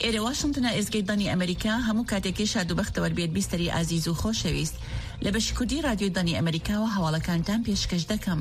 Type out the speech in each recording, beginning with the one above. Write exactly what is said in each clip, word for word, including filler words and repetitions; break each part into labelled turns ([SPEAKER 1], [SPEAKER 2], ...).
[SPEAKER 1] ئێرە واشنگتنە ئێزگەی دانی ئەمریکا هەموو کاتێکی شاد و بەختەوەر بێت بیستەری ئازیز و خۆشەویست لە بەشی کوردی رادیۆی دانی ئەمریکاوە هەواڵەکانتان پێشکەش دەکەم.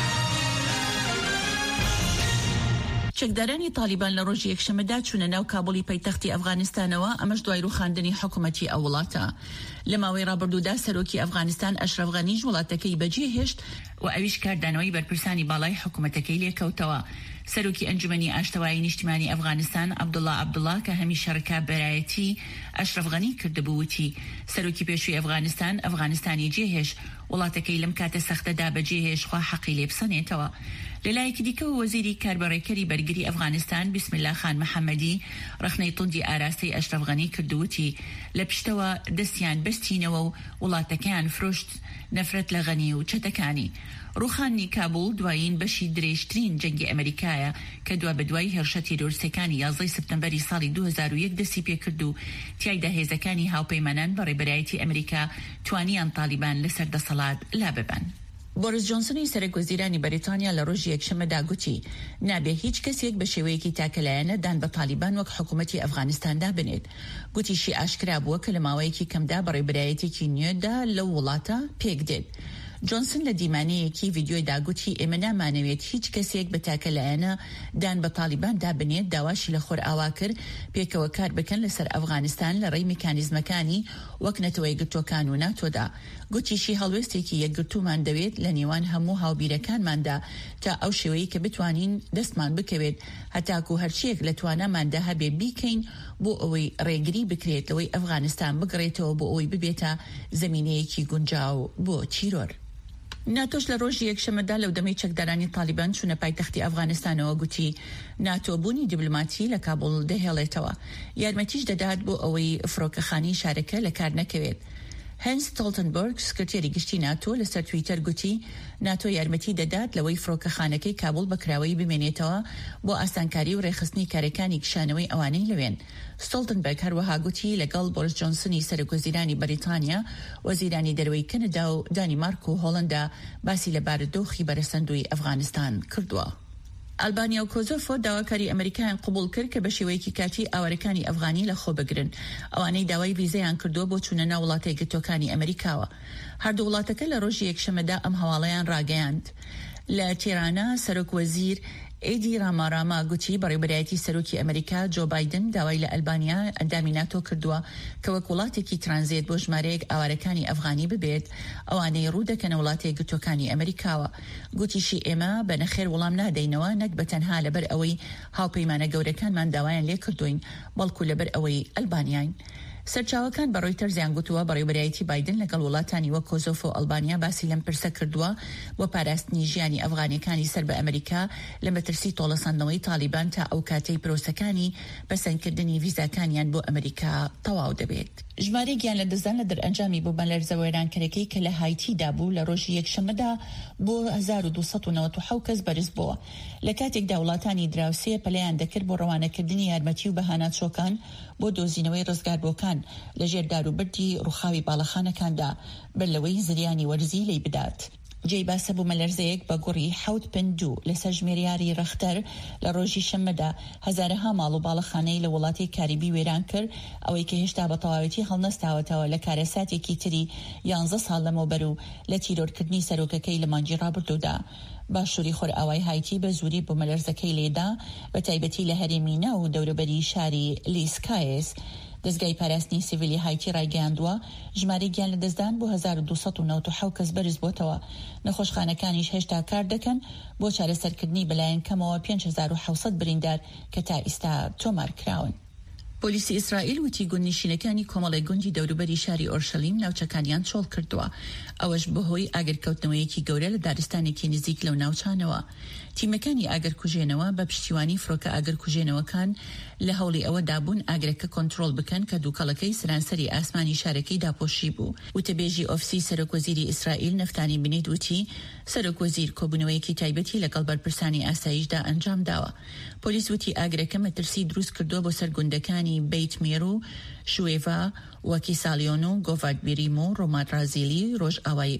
[SPEAKER 1] چەکدارانی تالیبان لە ڕۆژی یەکشەمەدا چوونە ناو کابولی پەیتەختی ئەفغانستانەوە، ئەمەش دوای ڕوخاندنی حکوومەتی ئەو وڵاتە. لە ماوەی ڕابردوودا سەرۆکی ئەفغانستان ئەشرەف غەنیش وڵاتەکەی بەجێ هێشت و ئەویش کاردانەوەی بەرپرسانی باڵای حکوومەتەکەی لێکەوتەوە. سەرۆکی ئەنجومەنی ئاشتەوایی نیشتیمانی ئەفغانستان عەبدوڵڵا عەبدوڵڵا کە هەمیشە ڕکابەرایەتی ئەشرەف غەنی کردبوو وتی سەرۆکی پێشووی ئەفغانستان ئەفغانستانی جێهێش وڵاتەکەی لەم کاتە سەختەدا بەجێهێش خوا حەقی لێ بسەنێتەوە. لەلایەکی دیکەوە وەزیری کاربەڕێکەری بەرگری ئەفغانستان بسملا خان محەممەدی ڕخنەی توندی ئاراستەی ئەشرەف غەنی کردووتی لە پشتەوە دەستیان بەستینەوە و وڵاتەکەیان فرۆشت نەفرەت لە غەنی و چەتەکانی. ڕوخانی کابوول دوایین بەشی درێژترین جەنگی ئەمریکایە کە دوا بە دوای هێرشە تیرۆرسەکانی یازدەی سپتەمبەری ساڵی دوو هەزار و یەک دەستی پێکرد و تیایدا هێزەکانی هاوپەیمانان بەڕێبەرایەتی ئەمریکا توانیان تالیبان لەسەر دەسەڵات لا ببەن. بۆریس جۆنسنی سەرۆکوەزیرانی بەریتانیا لە ڕۆژی یەکشەمەدا گوتی نابێ هیچ کەسێک بە شێوەیەکی تاکەلایەنە دان بە تالیبان وەک حکوومەتی ئەفغانستاندا بنێت. گوتیشی ئاشکرا بووە کە لە ماوەیەکی کەمدا بەڕێبەرایەتێکی نوێدا لەو وڵاتە پێک دێت. جۆنسن لە دیمانەیەکی ڤیدیۆی داگوتی ئێمە نامانەوێت هیچ کەسێک بە تاکەلایەنە دان بە تالیباندا بنێت، داواشی لە خۆر ئاوا کرد پێکەوە کار بکەن لەسەر ئەفغانستان لە ڕێی میکانیزمەکانی وەک نەتەوەی گرتوەکان و ناتۆدا. گوتیشی هەڵوێستێکی یەکگرتومان دەوێت لە نێوان هەموو هاوبیرەکانماندا تا ئەو شێوەیە کە بتوانین دەستمان بکەوێت هەتاکو هەرچیەک لە توانەماندا هەبێ بیکەین بۆ ئەوەی ڕێگری بکرێت لەوەی ئەفغانستان بگڕێتەوە بۆ ئەوەی ببێتە زەمینەیەکی گونجاو بۆ چیرۆر. ناتۆش لە ڕۆژی یەکشەمەدا لەو دەمەی چەکدارانی تالیبان چوونە پایتەختی ئەفغانستانەوە گوتی ناتۆبوونی دیبلۆماتی لە کابوڵ دەهێڵێتەوە، یارمەتیش دەدات بۆ ئەوەی فڕۆکەخانی شارەکە لە کار نەکەوێت. هەنس ستۆڵتنبەرگ سکرتێری گشتی ناتۆ لەسەر تویتەر گوتی ناتۆ یارمەتی دەدات لەوەی فڕۆکەخانەکەی کابوڵ بەکراوەی بمێنێتەوە بۆ ئاسانکاری و ڕێخستنی کارەکانی کشانەوەی ئەوانەی لەوێن. ستۆڵتنبەرگ هەروەها گوتی لەگەڵ بۆریس جۆنسنی سەرۆکوەزیرانی بەریتانیا، وەزیرانی دەرەوەی کەنەدا و دانیمارک و هۆڵەندا باسی لە بارودۆخی بەرەسەندووی ئەفغانستان کردووە. ئەلبانیا و کۆزۆفۆ داواکاری ئەمریکایان قبول کرد کە بە شێوەیەکی کاتی ئاوارەکانی ئەفغانی لە خۆ بگرن. ئەوانەی داوای ڤیزەیان کردووە بۆ چوونە ناو وڵاتە یەکگرتووەکانی ئەمریکاوە. هەردوو وڵاتەکە لە ڕۆژی یەکشەمەدا ئەم هەواڵەیان ڕاگەیاند. لە تێرانە سەرۆکوەزیر ئێدی راماراما گوتی بەڕێبەرایەتی سەرۆکی ئەمریکا جۆ بایدن داوای لە ئەلبانیا ئەندامی ناتۆ کردووە کە وەک وڵاتێکی ترانزیت بۆ ژمارەیەک ئاوارەکانی ئەفغانی ببێت ئەوانەی ڕوو دەکەنە وڵاتە یەکگرتووەکانی ئەمریکاوە. گوتیشی ئێمە بە نەخێر وەڵام نادەینەوە نەک بە تەنها لەبەر ئەوەی هاوپەیمانە گەورەکانمان داوایان لێ کردوین بەڵکو لەبەر ئەوەی ئەلبانیاین. سەرچاوەکان بە ڕۆیتەرز گوتووە بەڕێوەبەرایەتی بایدن لەگەڵ وڵاتانی وەک کۆزۆفۆ و ئەلبانیا باسی لەم پرسە کردووە بۆ پاراستنی ژیانی ئەفغانیەکانی سەر بە ئەمریکا لە مەترسی تۆڵەساندنەوەی تالیبان تا ئەو کاتەی پرۆسەکانی بەسەندکردنی ڤیزاکانیان بۆ ئەمریکا تەواو دەبێت. ژمارەیەکیان لە دەزان لە دەرئەنجامی بۆ بەلەرزە وێرانکەرەکەی کە لە هایتیدا بوو لە ڕۆژی یەکشەمەدا بۆ هەزار و دووسەد و نەوەت و حەوت کەس بەرز بووە. لە کاتێکدا وڵاتانی دراوسێ پەلەیان دەکرد بۆ ڕەوانەکردنی یارمەتی و بەهانەچۆکان بۆ دۆزینەوەی ڕزگاربووەکان لە ژێر داروبەردی ڕووخاوی باڵەخانەکاندا بەر لەوەی زریانی وەرزی لی بدات. جێی باسە بوو مەلەرزەیەک بە گوڕی حەوت پندوو لەسەر ژمێریاری ڕەختەر لە ڕۆژی شەممەدا هەزارەها ماڵ و باڵەخانەی لە وڵاتی کاریبی وێران کرد، ئەوەی کە هێشتا بە تەواوەتی هەڵنەستاوەتەوە لە کارەساتێکی تری یانزە ساڵ لەمەوبەر و لە تیرۆرکردنی سەرۆکەکەی لە مانگی ڕابردوودا. باشووری خۆرئاوای هایتی بە زوری بۆ مەلەرزەکەی لێدا بە تایبەتی لە هەرێمی ناو و دەوروبەری شاری لیسکایس. دەستگای پاراستنی سیڤیلی هایتی ڕایگەیاندووە ژمارەیەکیان لە دەستدان بۆ هەزار و دووسەد و نەوەت و حەوت کەس بەرز بۆتەوە. نەخۆشخانەکانیش هێشتا کار دەکەن بۆ چارەسەرکردنی بەلایەن کەمەوە پێنج هەزار و حەوت بریندار کە تا ئێستا تۆمار کراون. پۆلیسی ئیسرائیل وتی گوندنشینەکانی کۆمەڵی گوندی دەوروبەری شاری ئۆرشەلیم ناوچەکانیان چۆڵ کردووە، ئەوەش بەهۆی ئاگرکەوتنەوەیەکی گەورە لە دارستانێکی نزیک لەو ناوچانەوە. تیمەکانی ئاگرکوژێنەوە بە پشتیوانی فڕۆکە ئاگرکوژێنەوەکان لە هەوڵی ئەوە دابوون ئاگرەکە کۆنتڕۆڵ بکەن کە دووکەڵەکەی سەرانسەری ئاسمانی شارەکەی داپۆشی بوو. وتەبێژی ئۆفسی سەرۆکوەزیری ئیسرائیل نەفتانی بنیت وتی سەرۆکوەزیر کۆبوونەوەیەکی تایبەتی لەگەڵ بەرپرسانی ئاسایشدا ئەنجام داوە. پۆلیس وتی ئاگرەکە مەترسی دروست کردووە بۆ سەرگوندەکانی بیت مێرو، شوێڤا، وەکی سالیۆن و گۆڤاگبیریم و ڕۆمات رازیلی ڕۆژ ئاوای